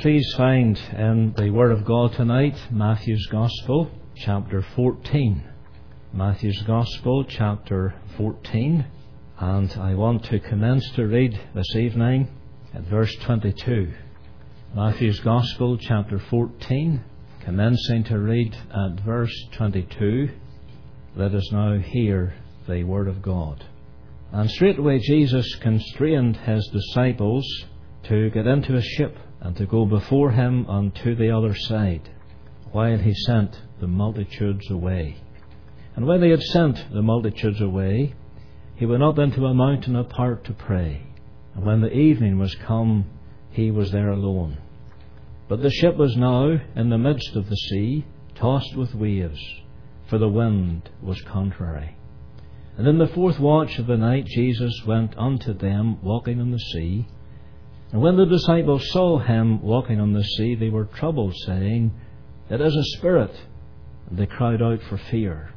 please find in the Word of God tonight Matthew's Gospel, chapter 14. Matthew's Gospel, chapter 14. And I want to commence to read this evening at verse 22. Matthew's Gospel, chapter 14, commencing to read at verse 22. Let us now hear the Word of God. And straightway Jesus constrained his disciples to get into a ship and to go before him unto the other side, while he sent the multitudes away. And when they had sent the multitudes away, he went up into a mountain apart to pray. And when the evening was come, he was there alone. But the ship was now in the midst of the sea, tossed with waves, for the wind was contrary. And in the fourth watch of the night Jesus went unto them, walking on the sea. And when the disciples saw him walking on the sea, they were troubled, saying, It is a spirit. And they cried out for fear.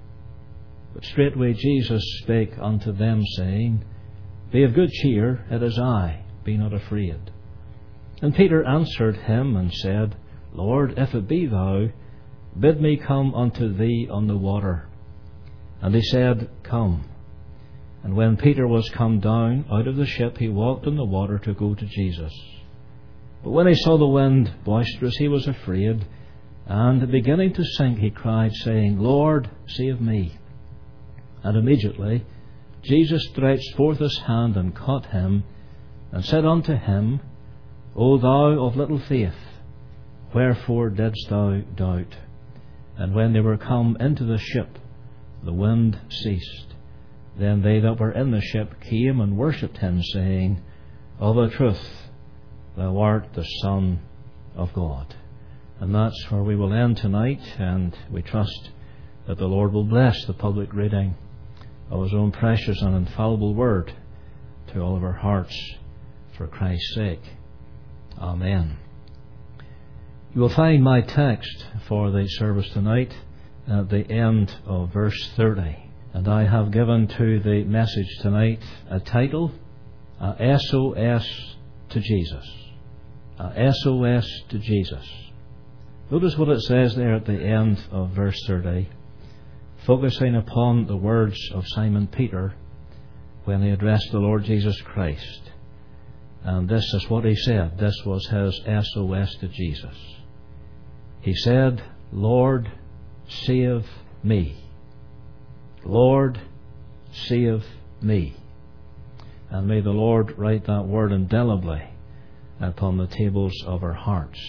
But straightway Jesus spake unto them, saying, Be of good cheer, it is I, be not afraid. And Peter answered him and said, Lord, if it be thou, bid me come unto thee on the water. And he said, Come. And when Peter was come down out of the ship, he walked on the water to go to Jesus. But when he saw the wind boisterous, he was afraid, and beginning to sink, he cried, saying, Lord, save me. And immediately Jesus stretched forth his hand and caught him, and said unto him, O thou of little faith, wherefore didst thou doubt? And when they were come into the ship, the wind ceased. Then they that were in the ship came and worshipped him, saying, Of a truth, thou art the Son of God. And that's where we will end tonight, and we trust that the Lord will bless the public reading of His own precious and infallible Word to all of our hearts, for Christ's sake. Amen. You will find my text for the service tonight at the end of verse 30. And I have given to the message tonight a title, SOS to Jesus. SOS to Jesus. Notice what it says there at the end of verse 30, focusing upon the words of Simon Peter when he addressed the Lord Jesus Christ. And this is what he said. This was his SOS to Jesus. He said, Lord, save me. Lord, save me. And may the Lord write that word indelibly upon the tables of our hearts.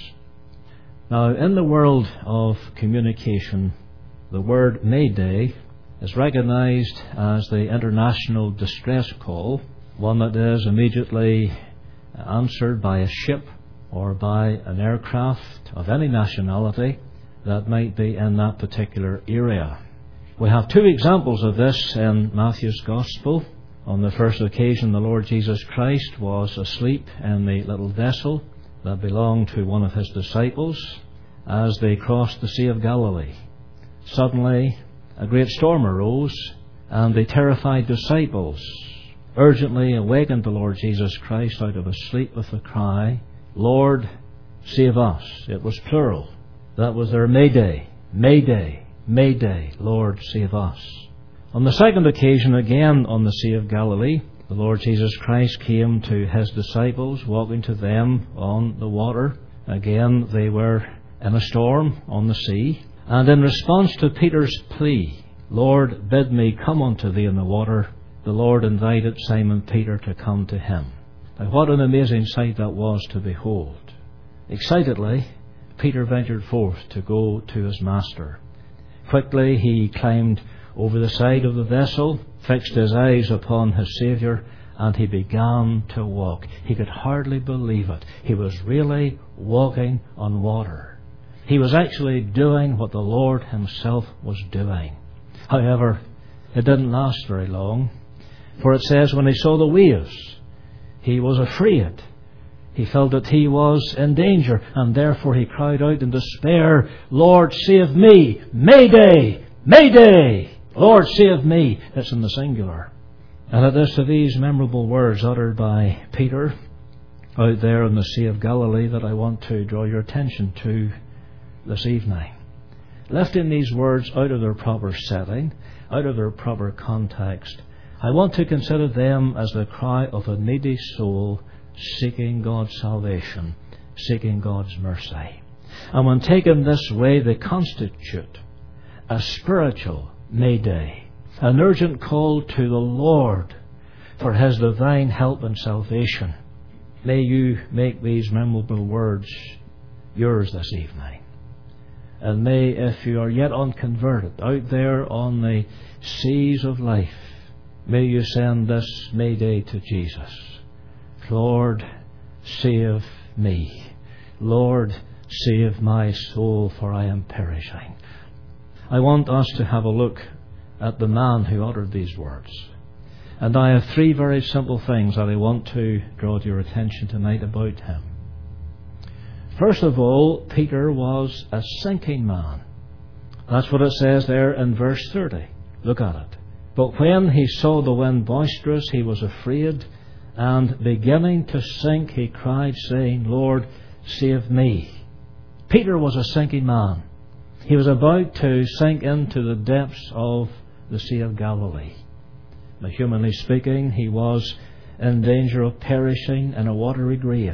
Now, in the world of communication, the word Mayday is recognized as the international distress call, one that is immediately answered by a ship or by an aircraft of any nationality that might be in that particular area. We have two examples of this in Matthew's Gospel. On the first occasion, the Lord Jesus Christ was asleep in the little vessel that belonged to one of his disciples as they crossed the Sea of Galilee. Suddenly, a great storm arose, and the terrified disciples urgently awakened the Lord Jesus Christ out of his sleep with the cry, Lord, save us. It was plural. That was their Mayday. Mayday. Mayday, Lord, save us. On the second occasion, again on the Sea of Galilee, the Lord Jesus Christ came to his disciples, walking to them on the water. Again, they were in a storm on the sea. And in response to Peter's plea, Lord, bid me come unto thee in the water, the Lord invited Simon Peter to come to him. Now, what an amazing sight that was to behold. Excitedly, Peter ventured forth to go to his master. Quickly he climbed over the side of the vessel, fixed his eyes upon his Saviour, and he began to walk. He could hardly believe it. He was really walking on water. He was actually doing what the Lord himself was doing. However, it didn't last very long, for it says when he saw the waves, he was afraid. He felt that he was in danger, and therefore he cried out in despair, Lord, save me! Mayday! Mayday! Lord, save me! It's in the singular. And it is to these memorable words uttered by Peter out there in the Sea of Galilee that I want to draw your attention to this evening. Lifting these words out of their proper setting, out of their proper context, I want to consider them as the cry of a needy soul seeking God's salvation, seeking God's mercy. And when taken this way, they constitute a spiritual mayday, an urgent call to the Lord for His divine help and salvation. May you make these memorable words yours this evening. And may, if you are yet unconverted, out there on the seas of life, may you send this mayday to Jesus. Lord, save me. Lord, save my soul, for I am perishing. I want us to have a look at the man who uttered these words. And I have three very simple things that I want to draw to your attention tonight about him. First of all, Peter was a sinking man. That's what it says there in verse 30. Look at it. But when he saw the wind boisterous, he was afraid, and beginning to sink, he cried, saying, Lord, save me. Peter was a sinking man. He was about to sink into the depths of the Sea of Galilee. But humanly speaking, he was in danger of perishing in a watery grave.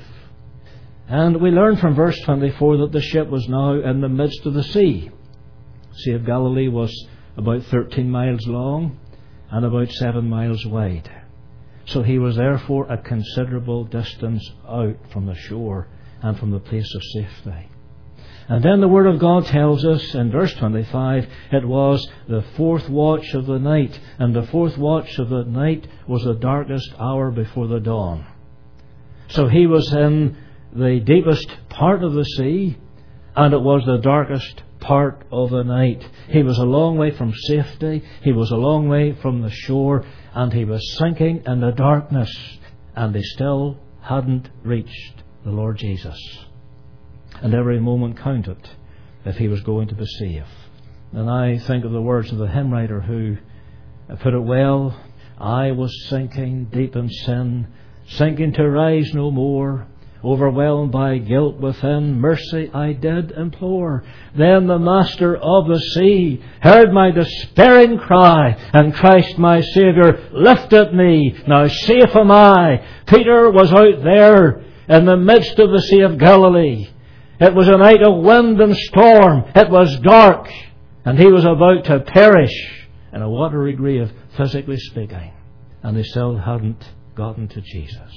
And we learn from verse 24 that the ship was now in the midst of the sea. The Sea of Galilee was about 13 miles long and about 7 miles wide. So he was therefore a considerable distance out from the shore and from the place of safety. And then the Word of God tells us in verse 25, it was the fourth watch of the night, and the fourth watch of the night was the darkest hour before the dawn. So he was in the deepest part of the sea, and it was the darkest part of the night. He was a long way from safety, he was a long way from the shore, and he was sinking in the darkness, and they still hadn't reached the Lord Jesus. And every moment counted if he was going to be saved. And I think of the words of the hymn writer who put it well, I was sinking deep in sin, sinking to rise no more, overwhelmed by guilt within, mercy I did implore. Then the Master of the sea heard my despairing cry, and Christ my Saviour lifted me. Now safe am I. Peter was out there in the midst of the Sea of Galilee. It was a night of wind and storm. It was dark, and he was about to perish in a watery grave, physically speaking. And they still hadn't gotten to Jesus.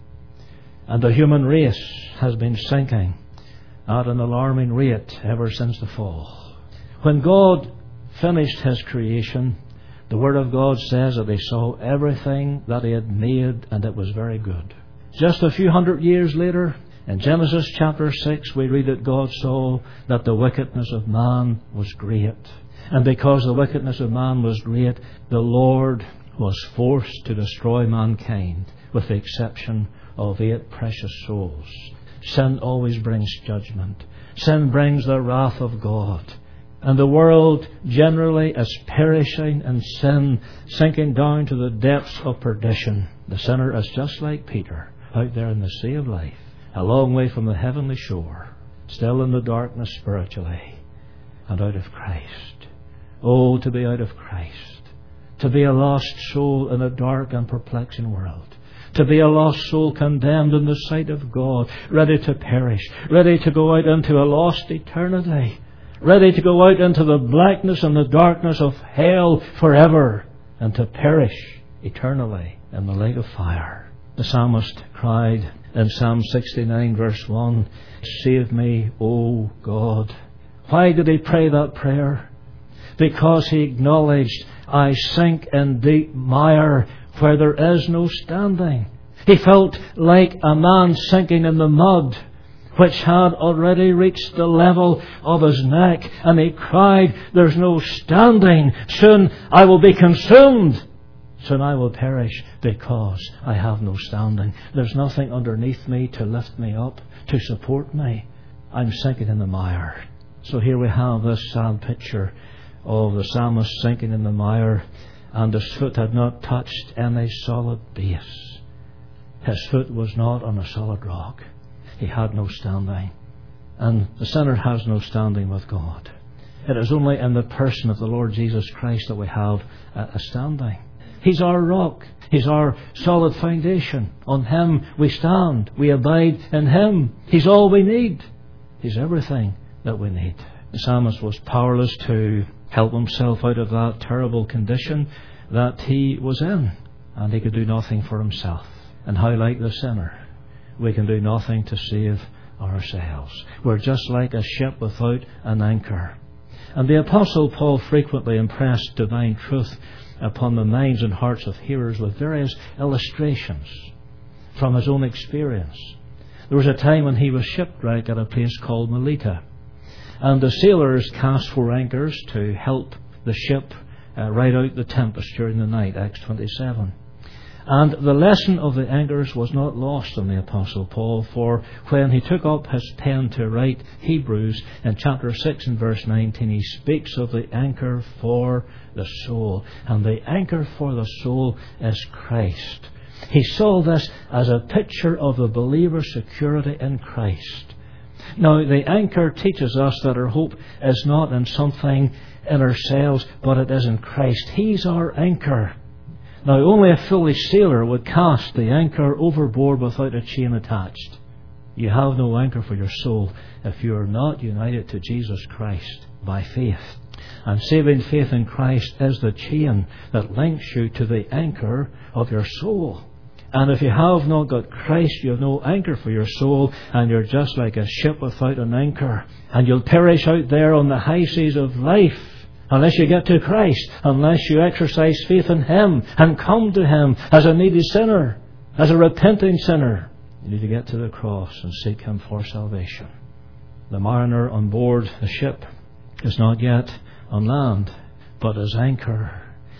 And the human race has been sinking at an alarming rate ever since the fall. When God finished His creation, the Word of God says that He saw everything that He had made, and it was very good. Just a few hundred years later, in Genesis chapter 6, we read that God saw that the wickedness of man was great. And because the wickedness of man was great, the Lord was forced to destroy mankind, with the exception of 8 precious souls. Sin always brings judgment. Sin brings the wrath of God. And the world generally is perishing in sin, sinking down to the depths of perdition. The sinner is just like Peter, out there in the sea of life, a long way from the heavenly shore, still in the darkness spiritually, and out of Christ. Oh, to be out of Christ, to be a lost soul in a dark and perplexing world, to be a lost soul condemned in the sight of God, ready to perish, ready to go out into a lost eternity, ready to go out into the blackness and the darkness of hell forever, and to perish eternally in the lake of fire. The psalmist cried in Psalm 69 verse 1, Save me, O God. Why did he pray that prayer? Because he acknowledged, I sink in deep mire where there is no standing. He felt like a man sinking in the mud, which had already reached the level of his neck, and he cried, there's no standing. Soon I will be consumed. Soon I will perish because I have no standing. There's nothing underneath me to lift me up, to support me. I'm sinking in the mire. So here we have this sad picture of the psalmist sinking in the mire, and his foot had not touched any solid base. His foot was not on a solid rock. He had no standing. And the sinner has no standing with God. It is only in the person of the Lord Jesus Christ that we have a standing. He's our rock. He's our solid foundation. On Him we stand. We abide in Him. He's all we need. He's everything that we need. The psalmist was powerless to help himself out of that terrible condition that he was in. And he could do nothing for himself. And how like the sinner, we can do nothing to save ourselves. We're just like a ship without an anchor. And the Apostle Paul frequently impressed divine truth upon the minds and hearts of hearers with various illustrations from his own experience. There was a time when he was shipwrecked at a place called Melita, and the sailors cast 4 anchors to help the ship ride out the tempest during the night, Acts 27. And the lesson of the anchors was not lost on the Apostle Paul, for when he took up his pen to write Hebrews in chapter 6 and verse 19, he speaks of the anchor for the soul. And the anchor for the soul is Christ. He saw this as a picture of the believer's security in Christ. Now, the anchor teaches us that our hope is not in something in ourselves, but it is in Christ. He's our anchor. Now, only a foolish sailor would cast the anchor overboard without a chain attached. You have no anchor for your soul if you are not united to Jesus Christ by faith. And saving faith in Christ is the chain that links you to the anchor of your soul. And if you have not got Christ, you have no anchor for your soul, and you're just like a ship without an anchor. And you'll perish out there on the high seas of life unless you get to Christ, unless you exercise faith in Him and come to Him as a needy sinner, as a repenting sinner. You need to get to the cross and seek Him for salvation. The mariner on board the ship is not yet on land, but his anchor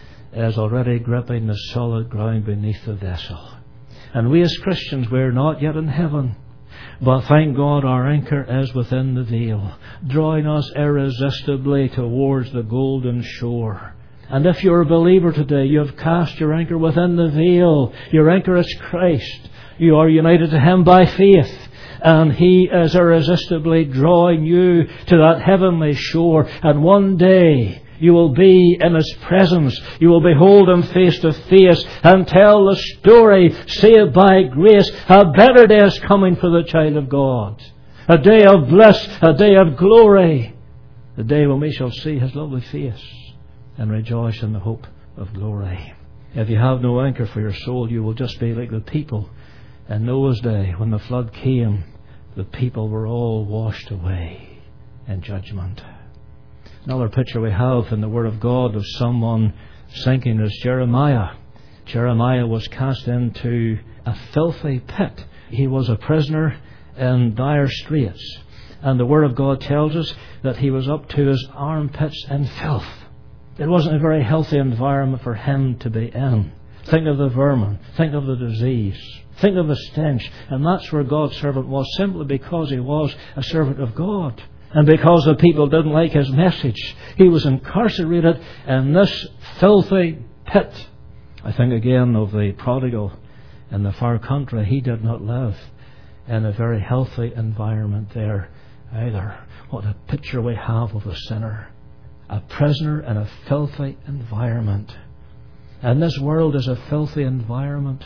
is already gripping the solid ground beneath the vessel. And we as Christians, we're not yet in heaven, but thank God our anchor is within the veil, drawing us irresistibly towards the golden shore. And if you're a believer today, you have cast your anchor within the veil. Your anchor is Christ. You are united to Him by faith, and He is irresistibly drawing you to that heavenly shore. And one day you will be in His presence. You will behold Him face to face and tell the story, saved by grace. A better day is coming for the child of God. A day of bliss, a day of glory. The day when we shall see His lovely face and rejoice in the hope of glory. If you have no anchor for your soul, you will just be like the people in Noah's day. When the flood came, the people were all washed away in judgment. Another picture we have in the Word of God of someone sinking is Jeremiah. Jeremiah was cast into a filthy pit. He was a prisoner in dire straits. And the Word of God tells us that he was up to his armpits in filth. It wasn't a very healthy environment for him to be in. Think of the vermin. Think of the disease. Think of the stench. And that's where God's servant was, simply because he was a servant of God. And because the people didn't like his message, he was incarcerated in this filthy pit. I think again of the prodigal in the far country. He did not live in a very healthy environment there either. What a picture we have of a sinner. A prisoner in a filthy environment. And this world is a filthy environment.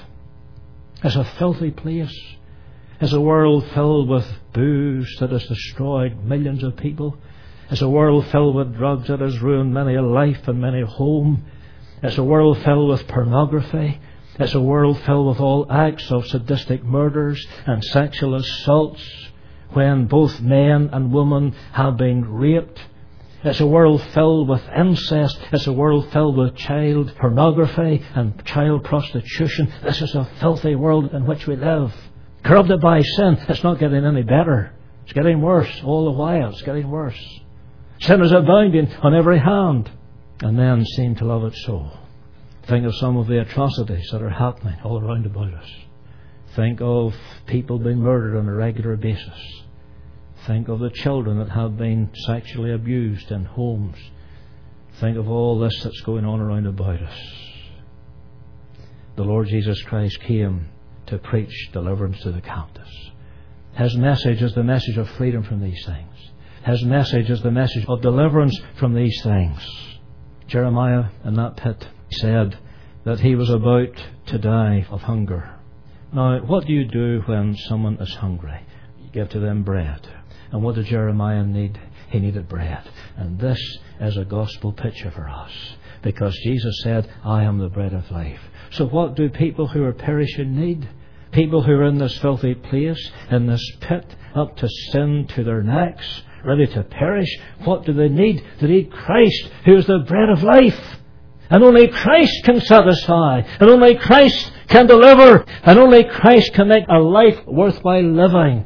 It's a filthy place. It's a world filled with booze that has destroyed millions of people. It's a world filled with drugs that has ruined many a life and many a home. It's a world filled with pornography. It's a world filled with all acts of sadistic murders and sexual assaults when both men and women have been raped. It's a world filled with incest. It's a world filled with child pornography and child prostitution. This is a filthy world in which we live. Corrupted by sin. It's not getting any better. It's getting worse all the while. It's getting worse. Sin is abounding on every hand. And men seem to love it so. Think of some of the atrocities that are happening all around about us. Think of people being murdered on a regular basis. Think of the children that have been sexually abused in homes. Think of all this that's going on around about us. The Lord Jesus Christ came to preach deliverance to the captives. His message is the message of freedom from these things. His message is the message of deliverance from these things. Jeremiah in that pit said that he was about to die of hunger. Now, what do you do when someone is hungry? You give to them bread. And what did Jeremiah need? He needed bread. And this is a gospel picture for us, because Jesus said, I am the bread of life. So what do people who are perishing need? People who are in this filthy place, in this pit, up to sin to their necks, ready to perish, what do they need? They need Christ, who is the bread of life. And only Christ can satisfy. And only Christ can deliver. And only Christ can make a life worthwhile living.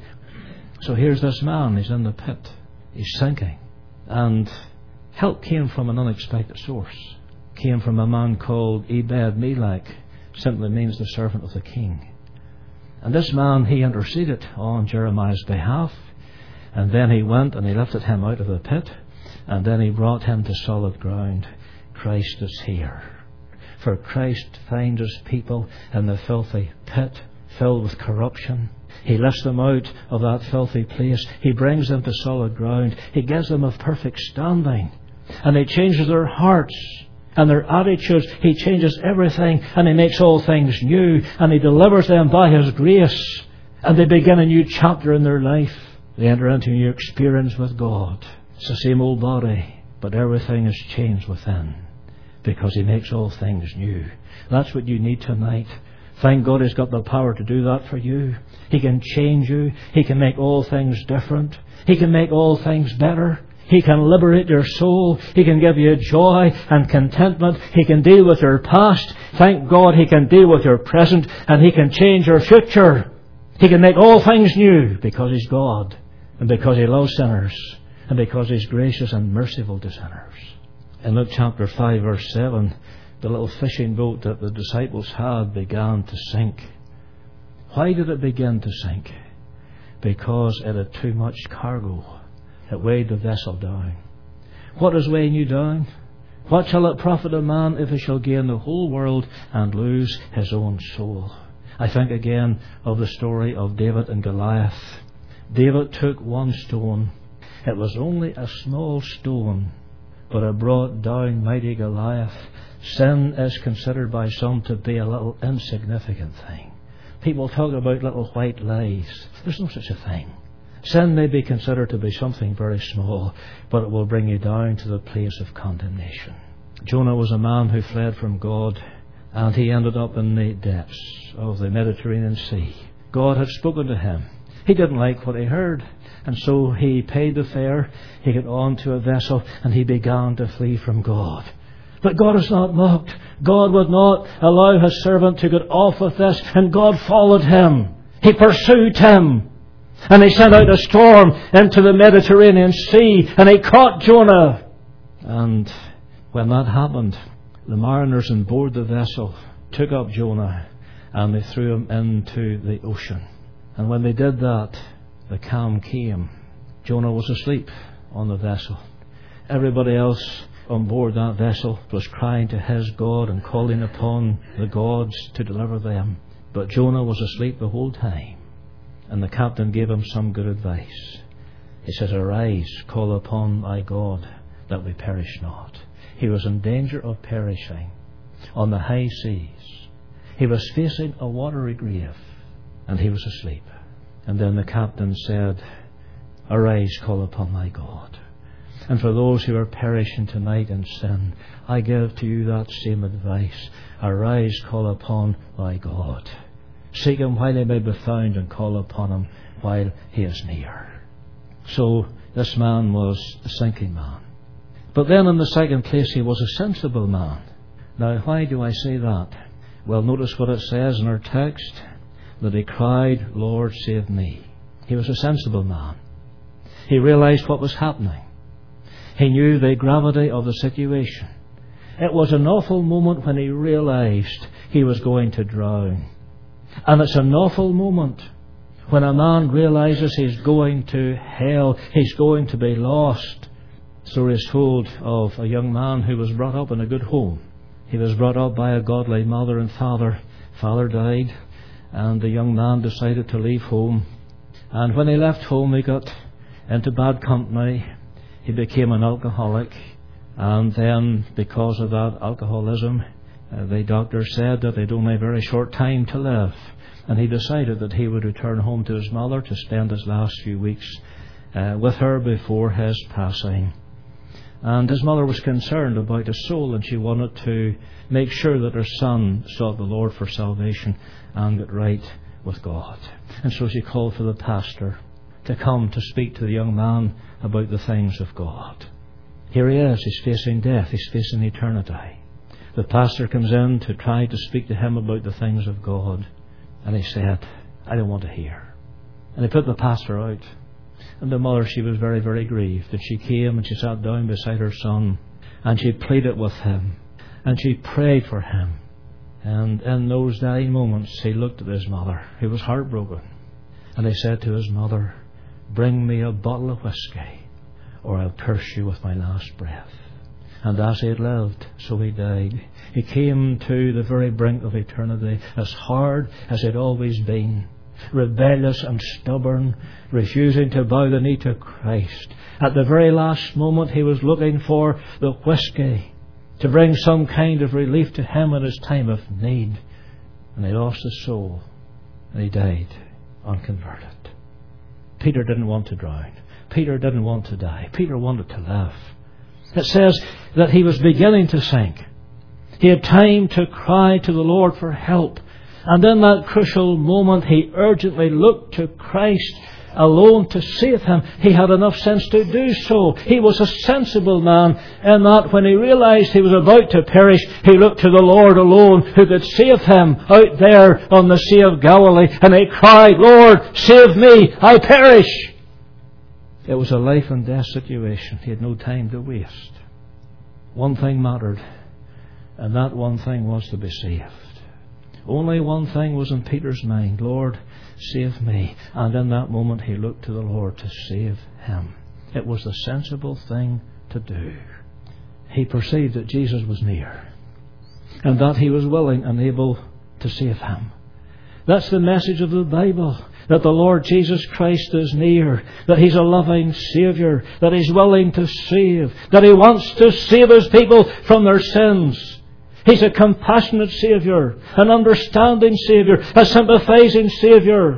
So here's this man. He's in the pit. He's sinking. And help came from an unexpected source. Came from a man called Ebed-Melech. Simply means the servant of the king. And this man, he interceded on Jeremiah's behalf. And then he went and he lifted him out of the pit. And then he brought him to solid ground. Christ is here. For Christ finds his people in the filthy pit, filled with corruption. He lifts them out of that filthy place. He brings them to solid ground. He gives them a perfect standing. And he changes their hearts and their attitudes. He changes everything, and he makes all things new. And he delivers them by his grace. And they begin a new chapter in their life. They enter into a new experience with God. It's the same old body, but everything is changed within, because he makes all things new. That's what you need tonight. Thank God he's got the power to do that for you. He can change you. He can make all things different. He can make all things better. He can liberate your soul. He can give you joy and contentment. He can deal with your past. Thank God he can deal with your present, and he can change your future. He can make all things new, because he's God, and because he loves sinners, and because he's gracious and merciful to sinners. In Luke chapter 5 verse 7, the little fishing boat that the disciples had began to sink. Why did it begin to sink? Because it had too much cargo. It weighed the vessel down. What is weighing you down? What shall it profit a man if he shall gain the whole world and lose his own soul? I think again of the story of David and Goliath. David took one stone. It was only a small stone, but it brought down mighty Goliath. Sin is considered by some to be a little insignificant thing. People talk about little white lies. There's no such a thing. Sin may be considered to be something very small, but it will bring you down to the place of condemnation. Jonah was a man who fled from God, and he ended up in the depths of the Mediterranean Sea. God had spoken to him. He didn't like what he heard, and so he paid the fare. He got onto a vessel, and he began to flee from God. But God is not mocked. God would not allow his servant to get off with this, and God followed him. He pursued him, and he sent out a storm into the Mediterranean Sea, and he caught Jonah. And when that happened, the mariners on board the vessel took up Jonah, and they threw him into the ocean. And when they did that, the calm came. Jonah was asleep on the vessel. Everybody else on board that vessel was crying to his God and calling upon the gods to deliver them. But Jonah was asleep the whole time. And the captain gave him some good advice. He said, "Arise, call upon thy God, that we perish not." He was in danger of perishing on the high seas. He was facing a watery grave, and he was asleep. And then the captain said, "Arise, call upon thy God." And for those who are perishing tonight in sin, I give to you that same advice. Arise, call upon thy God. Seek him while he may be found, and call upon him while he is near. So this man was a sinking man. But then in the second place, he was a sensible man. Now, why do I say that? Well, notice what it says in our text, that he cried, "Lord, save me." He was a sensible man. He realized what was happening. He knew the gravity of the situation. It was an awful moment when he realized he was going to drown. And it's an awful moment when a man realizes he's going to hell, he's going to be lost. The story is told of a young man who was brought up in a good home. He was brought up by a godly mother and father. Father died, And the young man decided to leave home. And when he left home, he got into bad company. He became an alcoholic. And then, because of that alcoholism, the doctor said that he'd only a very short time to live. And he decided that he would return home to his mother to spend his last few weeks with her before his passing. And his mother was concerned about his soul, and she wanted to make sure that her son sought the Lord for salvation and got right with God. And so she called for the pastor to come to speak to the young man about the things of God. Here he is, he's facing death, he's facing eternity. The pastor comes in to try to speak to him about the things of God. And he said, I don't want to hear. And he put the pastor out. And the mother, she was very, very grieved. And she came and she sat down beside her son. And she pleaded with him. And she prayed for him. And in those dying moments, he looked at his mother. He was heartbroken. And he said to his mother, bring me a bottle of whiskey, or I'll curse you with my last breath. And as he had lived, so he died. He came to the very brink of eternity, as hard as he'd always been, rebellious and stubborn, refusing to bow the knee to Christ. At the very last moment, he was looking for the whiskey to bring some kind of relief to him in his time of need. And he lost his soul, and he died unconverted. Peter didn't want to drown. Peter didn't want to die. Peter wanted to live. It says that he was beginning to sink. He had time to cry to the Lord for help. And in that crucial moment, he urgently looked to Christ alone to save him. He had enough sense to do so. He was a sensible man in that when he realized he was about to perish, he looked to the Lord alone who could save him out there on the Sea of Galilee. And he cried, Lord, save me, I perish. It was a life and death situation. He had no time to waste. One thing mattered, and that one thing was to be saved. Only one thing was in Peter's mind, Lord, save me. And in that moment he looked to the Lord to save him. It was the sensible thing to do. He perceived that Jesus was near, and that he was willing and able to save him. That's the message of the Bible. That the Lord Jesus Christ is near, that He's a loving Saviour, that He's willing to save, that He wants to save His people from their sins. He's a compassionate Saviour, an understanding Saviour, a sympathising Saviour,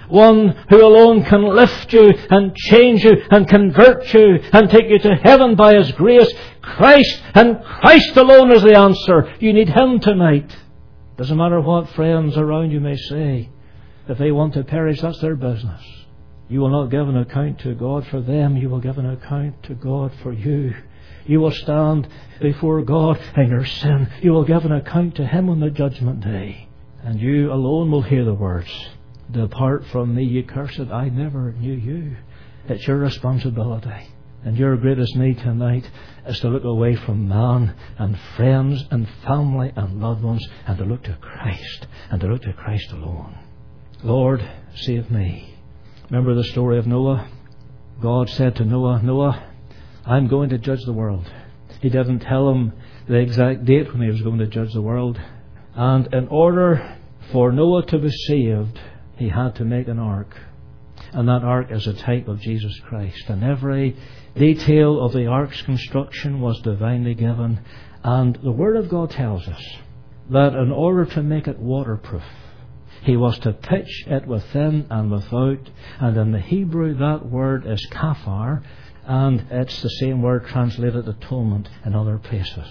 one who alone can lift you and change you and convert you and take you to heaven by His grace. Christ and Christ alone is the answer. You need Him tonight. Doesn't matter what friends around you may say. If they want to perish, that's their business. You will not give an account to God for them. You will give an account to God for you. You will stand before God in your sin. You will give an account to Him on the judgment day. And you alone will hear the words, depart from me, ye cursed, I never knew you. It's your responsibility. And your greatest need tonight is to look away from man and friends and family and loved ones and to look to Christ and to look to Christ alone. Lord, save me. Remember the story of Noah? God said to Noah, Noah, I'm going to judge the world. He didn't tell him the exact date when He was going to judge the world. And in order for Noah to be saved, he had to make an ark. And that ark is a type of Jesus Christ. And every detail of the ark's construction was divinely given. And the Word of God tells us that in order to make it waterproof, He was to pitch it within and without. And in the Hebrew, that word is kafar. And it's the same word translated atonement in other places.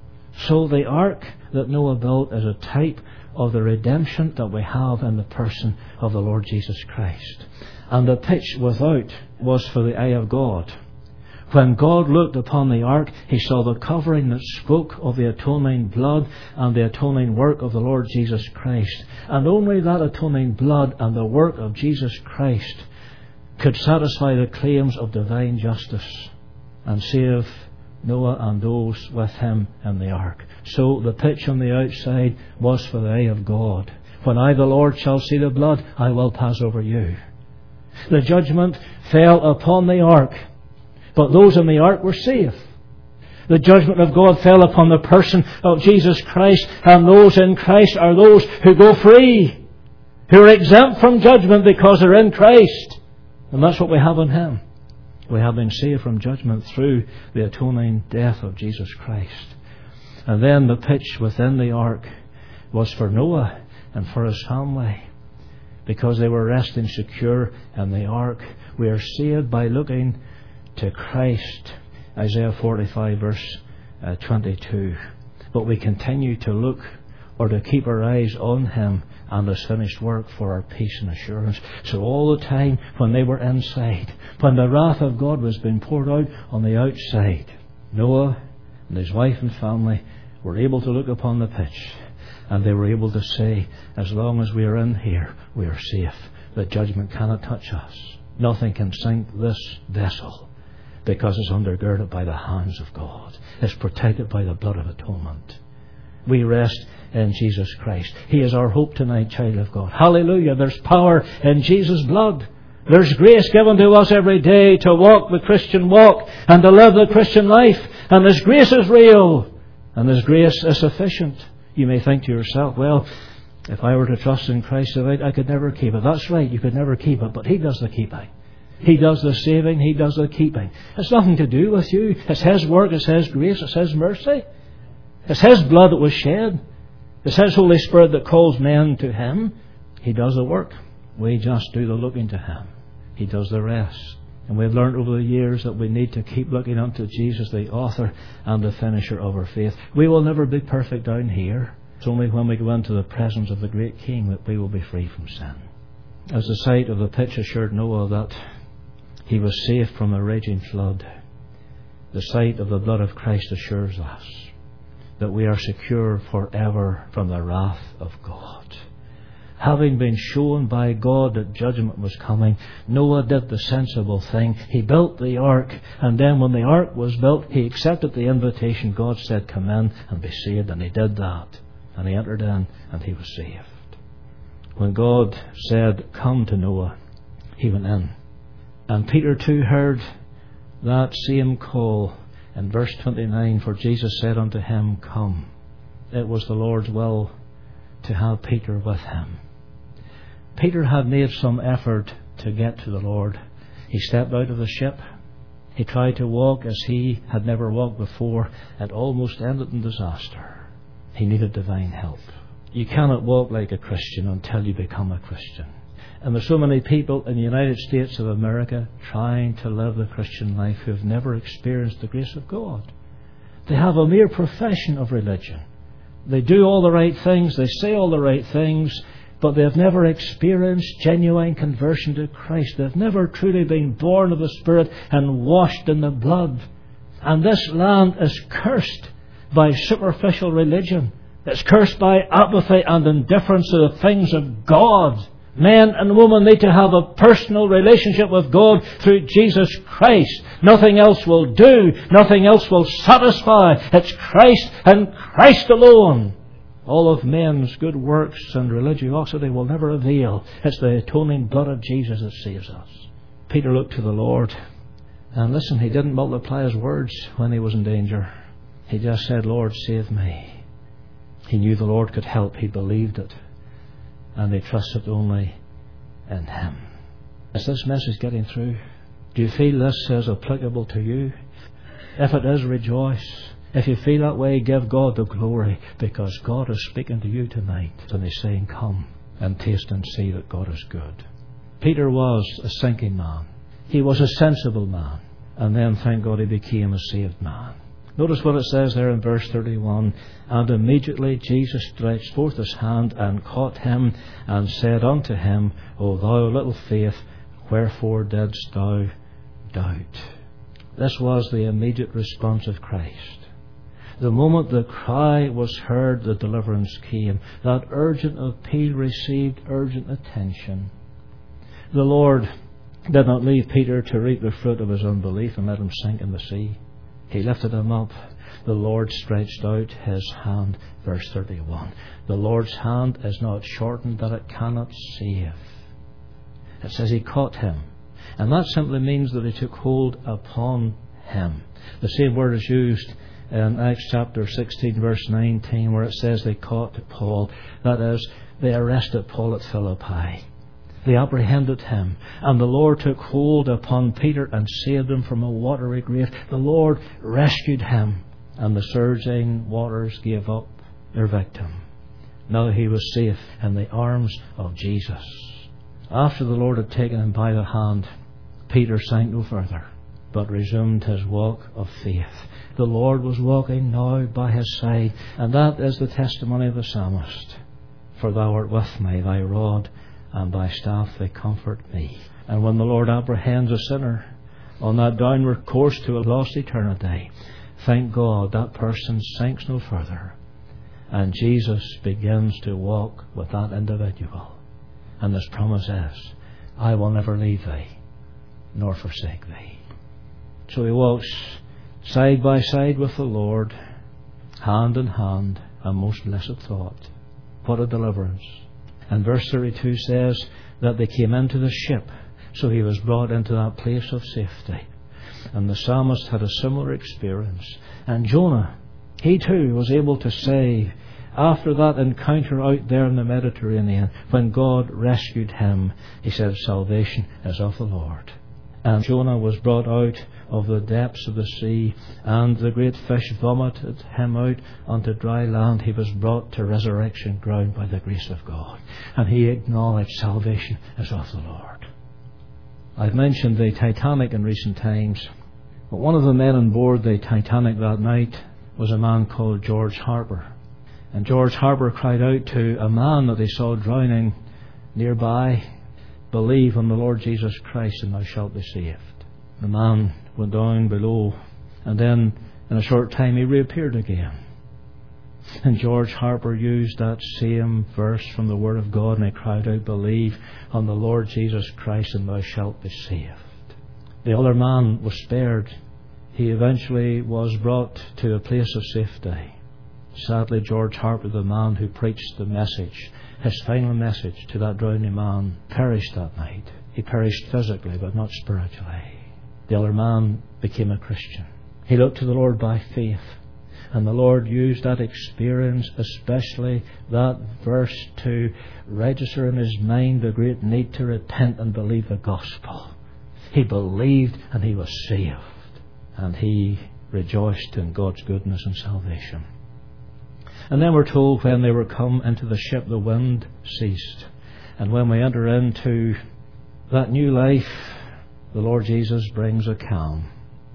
So the ark that Noah built is a type of the redemption that we have in the person of the Lord Jesus Christ. And the pitch without was for the eye of God. When God looked upon the ark, He saw the covering that spoke of the atoning blood and the atoning work of the Lord Jesus Christ. And only that atoning blood and the work of Jesus Christ could satisfy the claims of divine justice and save Noah and those with him in the ark. So the pitch on the outside was for the eye of God. When I, the Lord, shall see the blood, I will pass over you. The judgment fell upon the ark, but those in the ark were safe. The judgment of God fell upon the person of Jesus Christ, and those in Christ are those who go free, who are exempt from judgment because they're in Christ. And that's what we have in Him. We have been saved from judgment through the atoning death of Jesus Christ. And then the pitch within the ark was for Noah and for his family, because they were resting secure in the ark. We are saved by looking to Christ. Isaiah 45 verse 22. But we continue to look, or to keep our eyes on Him and His finished work for our peace and assurance. So all the time when they were inside, when the wrath of God was being poured out on the outside, Noah and his wife and family were able to look upon the pitch, and they were able to say, as long as we are in here, we are safe. The judgment cannot touch us. Nothing can sink this vessel, because it's undergirded by the hands of God. It's protected by the blood of atonement. We rest in Jesus Christ. He is our hope tonight, child of God. Hallelujah. There's power in Jesus' blood. There's grace given to us every day to walk the Christian walk and to live the Christian life. And His grace is real. And His grace is sufficient. You may think to yourself, well, if I were to trust in Christ, I could never keep it. That's right, you could never keep it, but He does the keeping. He does the saving, He does the keeping. It's nothing to do with you. It's His work, it's His grace, it's His mercy. It's His blood that was shed. It's His Holy Spirit that calls men to Him. He does the work. We just do the looking to Him. He does the rest. And we've learned over the years that we need to keep looking unto Jesus, the author and the finisher of our faith. We will never be perfect down here. It's only when we go into the presence of the great King that we will be free from sin. As the sight of the pitch assured Noah that he was safe from a raging flood, the sight of the blood of Christ assures us that we are secure forever from the wrath of God. Having been shown by God that judgment was coming, Noah did the sensible thing. He built the ark, and then when the ark was built, he accepted the invitation. God said, come in and be saved, and he did that. And he entered in, and he was saved. When God said, come to Noah, he went in. And Peter too heard that same call in verse 29, for Jesus said unto him, come. It was the Lord's will to have Peter with him. Peter had made some effort to get to the Lord. He stepped out of the ship. He tried to walk as he had never walked before. It almost ended in disaster. He needed divine help. You cannot walk like a Christian until you become a Christian. And there's so many people in the United States of America trying to live the Christian life who have never experienced the grace of God. They have a mere profession of religion. They do all the right things, they say all the right things, but they've never experienced genuine conversion to Christ. They've never truly been born of the Spirit and washed in the blood. And this land is cursed by superficial religion. It's cursed by apathy and indifference to the things of God. Men and women need to have a personal relationship with God through Jesus Christ. Nothing else will do. Nothing else will satisfy. It's Christ and Christ alone. All of men's good works and religiosity will never avail. It's the atoning blood of Jesus that saves us. Peter looked to the Lord. And listen, he didn't multiply his words when he was in danger. He just said, Lord, save me. He knew the Lord could help. He believed it. And they trusted only in Him. Is this message getting through? Do you feel this is applicable to you? If it is, rejoice. If you feel that way, give God the glory, because God is speaking to you tonight. And He's saying, come and taste and see that God is good. Peter was a sinking man. He was a sensible man. And then, thank God, he became a saved man. Notice what it says there in verse 31. And immediately Jesus stretched forth his hand and caught him and said unto him, O thou little faith, wherefore didst thou doubt? This was the immediate response of Christ. The moment the cry was heard, the deliverance came. That urgent appeal received urgent attention. The Lord did not leave Peter to reap the fruit of his unbelief and let him sink in the sea. He lifted him up. The Lord stretched out His hand. Verse 31. The Lord's hand is not shortened that it cannot save. It says He caught him. And that simply means that He took hold upon him. The same word is used in Acts chapter 16 verse 19, where it says they caught Paul. That is, they arrested Paul at Philippi. They apprehended him, and the Lord took hold upon Peter and saved him from a watery grave. The Lord rescued him, and the surging waters gave up their victim. Now he was safe in the arms of Jesus. After the Lord had taken him by the hand, Peter sank no further, but resumed his walk of faith. The Lord was walking now by his side, and that is the testimony of the psalmist. For thou art with me, thy rod and thy staff, they comfort me. And when the Lord apprehends a sinner on that downward course to a lost eternity, thank God that person sinks no further, and Jesus begins to walk with that individual. And this promise is, I will never leave thee nor forsake thee. So he walks side by side with the Lord, hand in hand, a most blessed thought. What a deliverance. And verse 32 says that they came into the ship, so he was brought into that place of safety. And the psalmist had a similar experience. And Jonah, he too was able to say, after that encounter out there in the Mediterranean, when God rescued him, he said, salvation is of the Lord. And Jonah was brought out of the depths of the sea, and the great fish vomited him out onto dry land. He was brought to resurrection ground by the grace of God, and he acknowledged salvation is of the Lord. I've mentioned the Titanic in recent times, but one of the men on board the Titanic that night was a man called George Harper. And George Harper cried out to a man that he saw drowning nearby, believe on the Lord Jesus Christ and thou shalt be saved. The man went down below, and then in a short time he reappeared again. And George Harper used that same verse from the Word of God, and he cried out, believe on the Lord Jesus Christ and thou shalt be saved. The other man was spared. He eventually was brought to a place of safety. Sadly, George Harper, the man who preached the message, his final message to that drowning man, perished that night. He perished physically, but not spiritually. The other man became a Christian. He looked to the Lord by faith, and the Lord used that experience, especially that verse, to register in his mind the great need to repent and believe the gospel. He believed and he was saved, and he rejoiced in God's goodness and salvation. And then we're told when they were come into the ship, the wind ceased. And when we enter into that new life, the Lord Jesus brings a calm.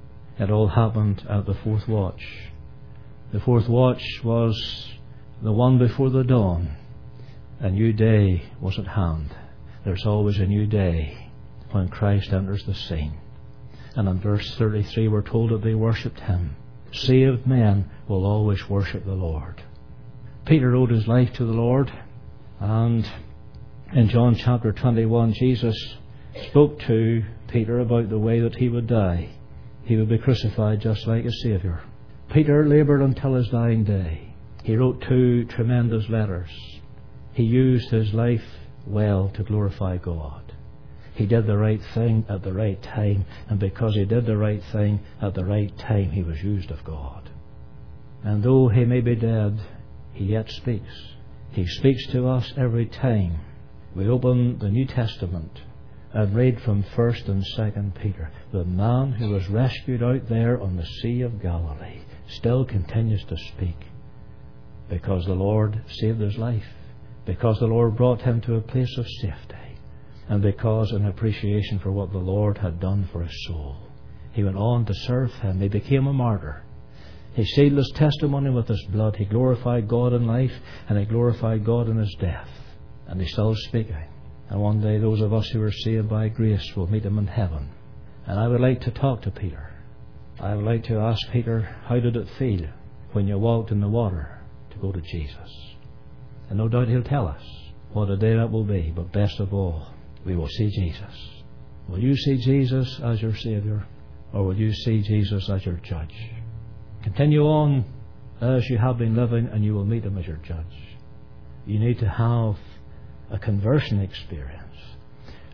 It all happened at the fourth watch. The fourth watch was the one before the dawn. A new day was at hand. There's always a new day when Christ enters the scene. And in verse 33 we're told that they worshipped him. Saved men will always worship the Lord. Peter owed his life to the Lord, and in John chapter 21 Jesus spoke to Peter about the way that he would die. He would be crucified just like a Saviour. Peter laboured until his dying day. He wrote 2 tremendous letters. He used his life well to glorify God. He did the right thing at the right time, and because he did the right thing at the right time, he was used of God. And though he may be dead, he yet speaks. He speaks to us every time we open the New Testament and read from 1st and 2nd Peter. The man who was rescued out there on the Sea of Galilee still continues to speak, because the Lord saved his life, because the Lord brought him to a place of safety, and because in appreciation for what the Lord had done for his soul, he went on to serve him. He became a martyr. He sealed his testimony with his blood. He glorified God in life, and he glorified God in his death. And he's still speaking. And one day those of us who are saved by grace will meet him in heaven. And I would like to talk to Peter. I would like to ask Peter, how did it feel when you walked in the water to go to Jesus? And no doubt he'll tell us what a day that will be. But best of all, we will see Jesus. Will you see Jesus as your Saviour, or will you see Jesus as your judge? Continue on as you have been living, and you will meet him as your judge. You need to have a conversion experience.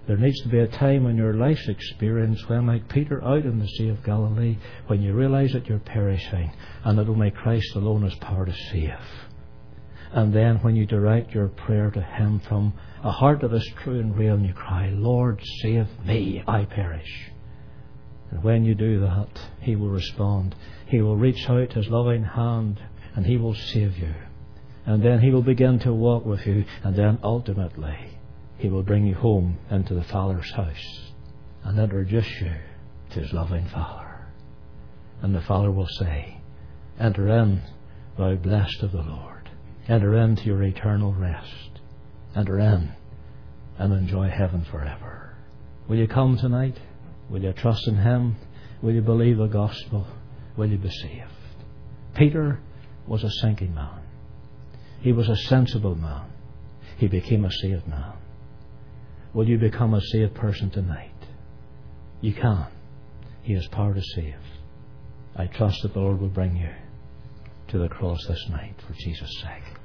There needs to be a time in your life's experience when, like Peter out in the Sea of Galilee, when you realise that you're perishing and that only Christ alone has power to save. And then when you direct your prayer to Him from a heart that is true and real, and you cry, Lord, save me, I perish. And when you do that, He will respond. He will reach out His loving hand and He will save you. And then He will begin to walk with you, and then ultimately He will bring you home into the Father's house and introduce you to His loving Father. And the Father will say, enter in, thou blessed of the Lord. Enter into your eternal rest. Enter in and enjoy heaven forever. Will you come tonight? Will you trust in Him? Will you believe the gospel? Will you be saved? Peter was a sinking man. He was a sensible man. He became a saved man. Will you become a saved person tonight? You can. He has power to save. I trust that the Lord will bring you to the cross this night for Jesus' sake.